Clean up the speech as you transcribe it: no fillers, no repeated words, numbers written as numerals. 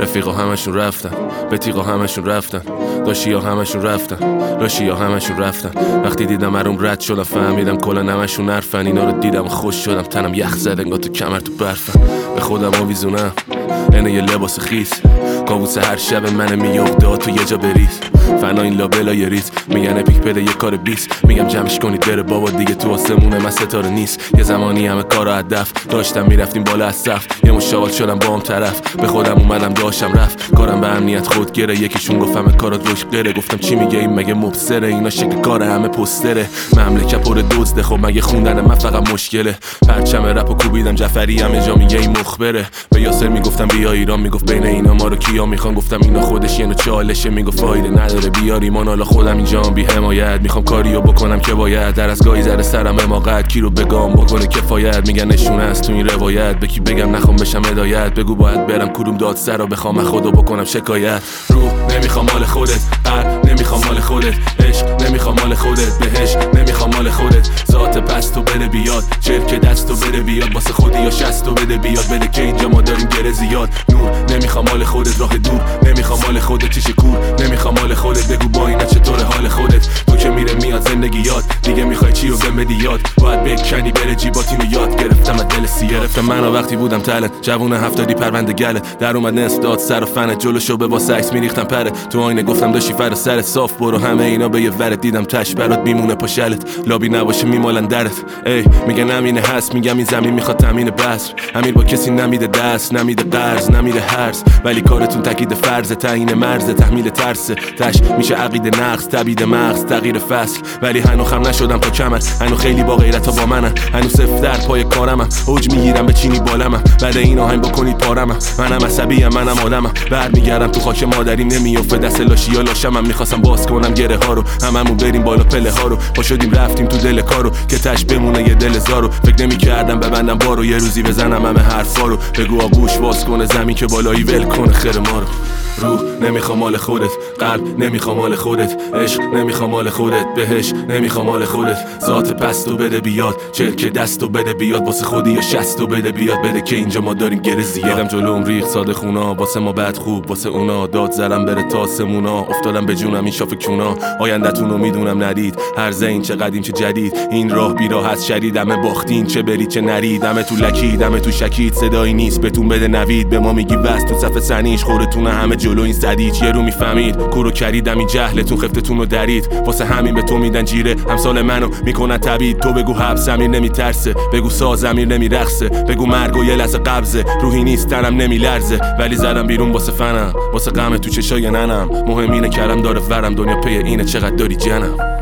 رفیقا همشون رفتن، بتیقا همشون رفتن، داشتیا همشون رفتن، لاشیا همشون رفتن. وقتی دیدم مروم رد شدم فهمیدم کلا همشون نرفن. اینا رو دیدم خوش شدم، تنم یخ زد انگار تو کمر تو برفن. به خودم آویزونم اینه یه لباس خیس، کابوس هر شب من میفته تو یه جا بریز. فنا این لابلا یه ریز میگن اپیک پده یه کار 20. میگم جمعش کنید بره بابا دیگه تو آسمونه من ستاره نیست. یه زمانی همه کارا هدف داشتم میرفتیم بالا از صف، یه مشاوال شدم با هم طرف. به خودم اومدم داشتم رفت کارم به امنیت خود گره. یکیشون گفت همه کارات روش غیره، گفتم چی میگه این مگه مبصره؟ اینا شکل کار همه پستره، مملکت پر دزده. خب مگه خوندن من فقط مشکله؟ پرچم رپو کوبیدم جعفری همه جا میگه این مخبره. به یاسر میگفتم بیا ایران، میگفت بین اینا ما رو کیا میخوان. گفتم اینا خودش یه نوع چالشه، میگفت فایده نداره بیاریم حالا خودم اینجا بی حمایت. میخوام کاریو بکنم که باید، در از گاهی ذره سرم حماقت کی رو بگم بکنه کفایت. میگن نشونه است تو این روایت، به کی بگم نخوام بشم هدایت. بگو باید برم کدوم دادسر رو بخوام خدا بکنم شکایت. روح نمیخوام مال خودت، قلب نمیخوام مال خودت، عشق نمیخوام مال خودت، بهش نمیخوام مال خودت. ذات پس تو بده بیاد، چرک دست تو بده بیاد، واسه خودی یا شست تو بده بیاد. بده که اینجا ما داریم گره زیاد. نور نمیخوام مال خودت، راه دور نمیخوام مال خودت، چیش کور نمیخوام مال خودت. بگو با اینا چطور حال خودت؟ تو که میره میاد زندگی یاد، دیگه میخوای چی رو بهم بدی یاد؟ باید بکنی بره جیباتینو یاد. گرفتم از دل سی گرفتم منو وقتی بودم تلت، جوون 70 پرونده گله. در اومد نصف داد سر و فنت، جلوشو به واسه عکس میریختم پره. تو آینه گفتم داشتی فر سرت صاف برو، همه اینا به یه ورت. دیدم تش برات میمونه پاشلت، لابی نباشه میمالن درت. ای میگن امینه هست، میگم این زمین میخواد تامین بسر. امیر با کسی نمیده دست، نمیده قرض، نمیده هرس. ولی کارتون تاکید فرض، تعیین مرز، تحمیل ترس. تش میشه عقیده نقص، تبیید مغز، تغییر فصل. ولی هنو خم نشدم تا کمن، هنو خیلی با غیرتا با منن. هنو صفر در پای کارمم، اوج میگیرم به چینی بالمم. بعد این آهنگ بکنید پارمم، منم عصبیم منم آدمم. برمیگردم تو خاک مادریم نمیافته دست لاشیا لاشمم. میخواستم باز کنم گره ها رو، هممون بریم بالا پله ها رو. پا شدیم رفتیم تو دل کارو که تش بمونه یه دل زارو. فکر نمیکردم ببندم بارو، یه روزی بزنم همه حرفا رو. بگو آغوش باز کنه زمین که بالایی ول کنه خیر ما رو. روح نمیخوام مال خودت، قلب نمیخوام مال خودت، عشق نمیخوام مال خودت، بهش نمیخوام مال خودت. ذات پستو بده بیاد، چرک دستو بده بیاد، واسه خودی یا شستو بده بیاد. بده که اینجا ما داریم گره زیاد. دیدم جلوم ریخ ساده خونا، واسه ما بد خوب واسه اونا. داد زرم بره تا سمونا، افتادم به جونم این شاف کونا. آینده‌تون رو میدونم ندید، هر زین چه قدیم چه جدید. این راه بیراه هست شدید، همه باختین چه برید چه نرید. همه تو لکید همه تو شکید، صدایی نیست بهتون بده نوید. به ما میگی بس تو صف سنیش خورتونه همه جلو این زدید. یه رو میفهمید کورو کریدم این جهلتون خفتتون رو درید. واسه همین به تو میدن جیره، همسال منو میکنن تبید. تو بگو حبس امیر نمیترسه، بگو ساز امیر نمیرقصه. بگو مرگ و یه لحظه قبضه، روحی نیست تنم نمیلرزه. ولی زدم بیرون واسه فنم، واسه غم تو چشای ننم. مهم اینه کرم داره ورم، دنیا پی اینه چقدر داری جنم.